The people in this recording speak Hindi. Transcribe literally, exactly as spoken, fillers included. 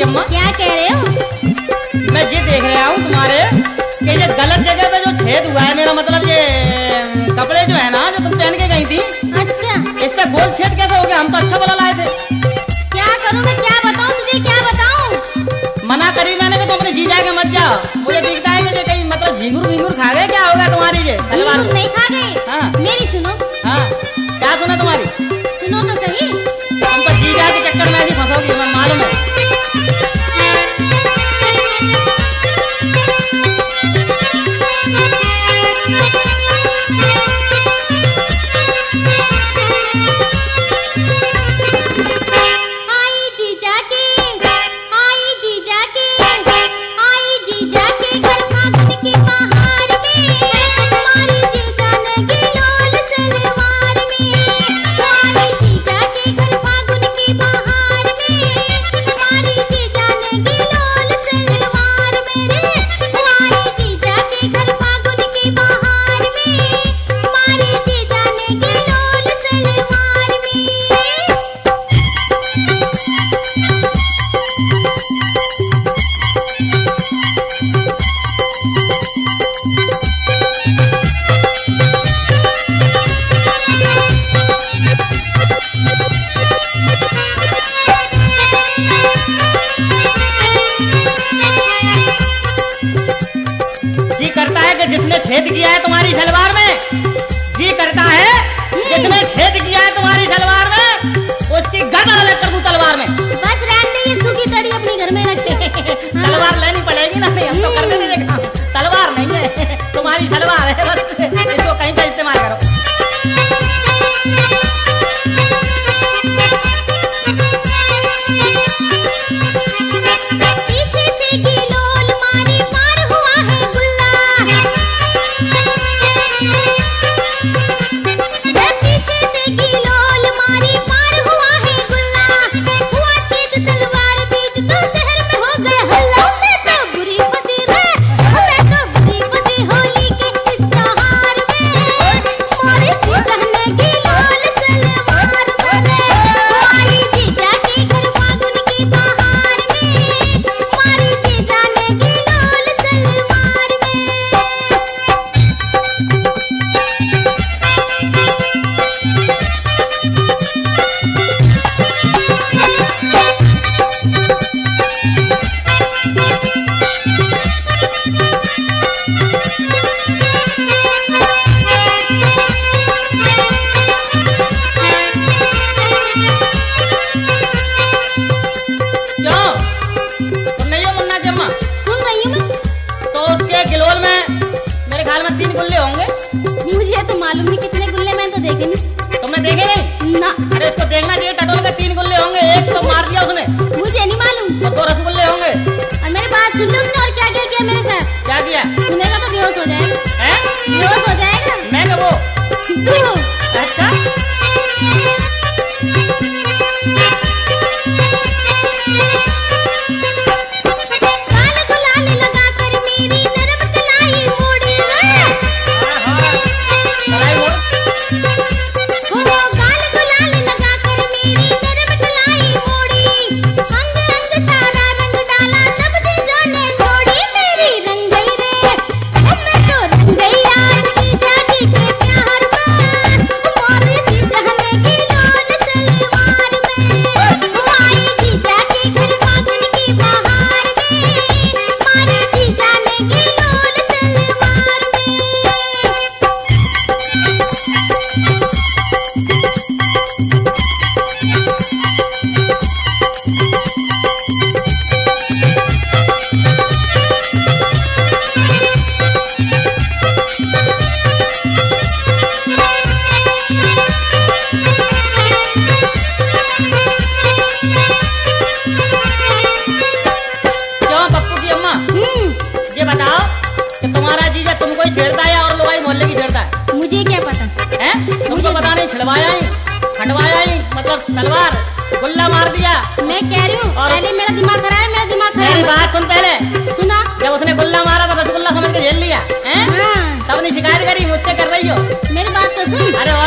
अम्मा। क्या कह रहे हो? मैं ये देख रहा हूँ तुम्हारे कि ये गलत जगह पे जो छेद हुआ है, मेरा मतलब ये कपड़े जो है ना जो तुम पहन के गई थी, अच्छा इस पे गोल छेद कैसे हो गया? हम तो अच्छा वाला लाए थे। क्या करूँ मैं, क्या बताऊँ तुझे, क्या बताऊँ? मना करी मैंने कि तुम अपने जी जाके मत जाओ। मुझे दिखता है कि ये कहीं मतलब झींगुर वींगुर खा गए, क्या होगा तुम्हारी ये सलवार? झींगुर नहीं खा गए। हाँ। मेरी सुनो। हाँ क्या सुना तुम्हारी? सुनो तो सही। तुम तो जी जा के चक्कर में ऐसी फंसोगी, मैं मालूम है। जिसने छेद किया है तुम्हारी सलवार में, जी करता है जिसने छेद किया है तुम्हारी सलवार में उसकी गर्दन अलग कर दूं तलवार में। बस रहने दे, ये सूखी कड़ी अपने घर में रख के। तलवार लेनी पड़ेगी ना, नहीं हम तो करते नहीं देखा। तलवार नहीं है तुम्हारी सलवार है, बस इसको कहीं का इस्तेमाल करो। मालूम नहीं कितने गुल्ले, मैंने तो देखे नहीं। तुमने देखे नहीं ना? अरे इसको देखना चाहिए, टटोल के तीन गुल्ले होंगे, एक तो मार दिया उसने। मुझे नहीं मालूम। और दो रसगुल्ले होंगे। और मेरी बात सुन लो उसने, और क्या क्या किया मेरे साथ? क्या किया? सुनेगा तो बेहोश हो जाएगा। हैं? बेहोश हो जाएगा। मैं क्या वो? तू। अच्छा छेड़ता है और लोग मोहल्ले की छेड़ता है? मुझे क्या पता है? तुमको पता नहीं, छिड़वाया ही हटवाया ही मतलब तलवार गुल्ला मार दिया। मैं कह रही हूँ पहले मेरा दिमाग खराब है, मेरा दिमाग खराब है। मेरी बात सुन पहले। सुना? जब उसने गुल्ला मारा था रसगुल्ला समझ के झेल लिया है, हाँ। तब नहीं शिकायत करी मुझसे कर रही हो। मेरी बात तो सुन। अरे